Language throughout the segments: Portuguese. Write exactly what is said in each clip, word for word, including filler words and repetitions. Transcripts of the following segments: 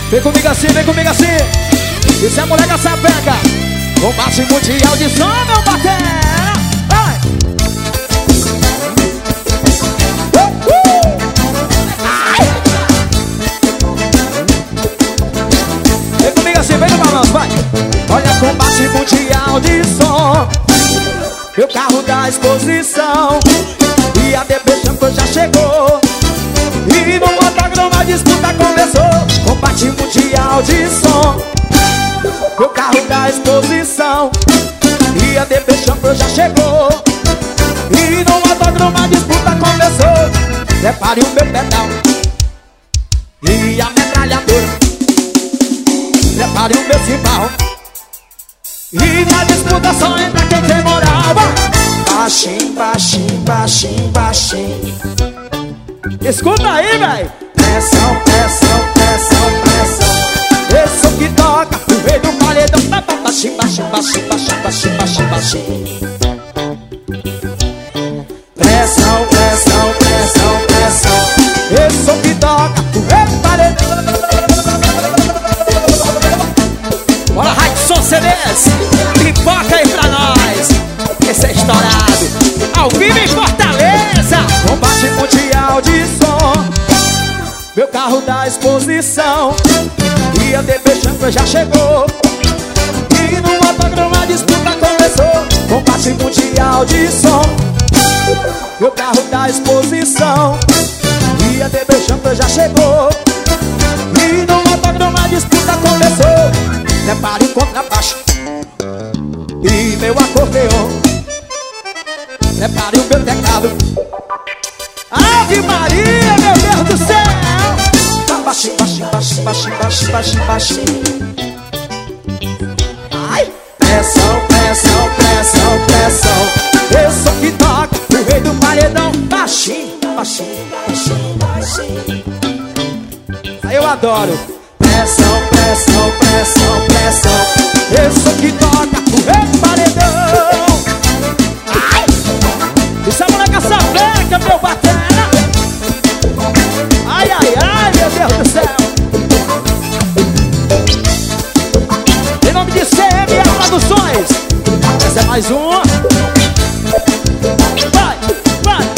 Vem comigo assim, vem comigo assim. Isso é moleca sapeca. Combate mundial de som, meu batera. Vai. Uh, uh. Vem comigo assim, vem no balanço, vai. Olha, combate mundial de som. Meu carro da exposição. E a D B Champions já chegou. E no autódromo a disputa começou. Combate mundial de som. Meu carro da exposição. E a D B Champions já chegou. E no autódromo a disputa começou. Prepare o meu pedal e a metralhadora. Prepare o meu cimbal. E na disputa só entra quem tem moral. Baixinho, baixinho, baixinho, baixinho. Escuta aí, véi. Pressão, pressão, pressão, pressão. Esse som que toca, o rei do paredão. Baixinho, baixinho, baixinho, baixinho, baixinho, baixinho, baixinho. Pressão, pressão, pressão, pressão. Esse som que toca, o rei do paredão. Bora, Raidson C Ds. Pipoca aí pra nós. Esse é estourado. Ao vivo em Fortaleza. Combate mundial de som. Meu carro da exposição. E a D B Champions já chegou. E no autódromo a disputa começou. Combate mundial de som. Meu carro da exposição. E a D B Champions já chegou. E no autódromo a disputa começou. Prepare o contrabaixo e meu acordeon. Prepare o meu teclado. Ave Maria, meu Deus do céu. Baixinho, baixinho, baixinho, baixinho, baixinho, baixinho, baixinho. Ai. Pressão, pressão, pressão, pressão. Eu sou que toca, o rei do paredão. Baixinho, baixinho, baixinho, baixinho. Aí eu adoro. Pressão, pressão, pressão, pressão. Eu sou que toca, o rei do paredão. Ai. Isso é moleca sapeca, meu batera. Ai, ai, ai, meu Deus do céu. Em nome de C M A Produções. Essa é mais uma. Vai, vai.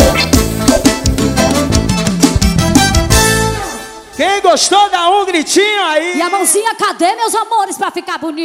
Quem gostou, dá um gritinho aí. E a mãozinha, cadê, meus amores, pra ficar bonito?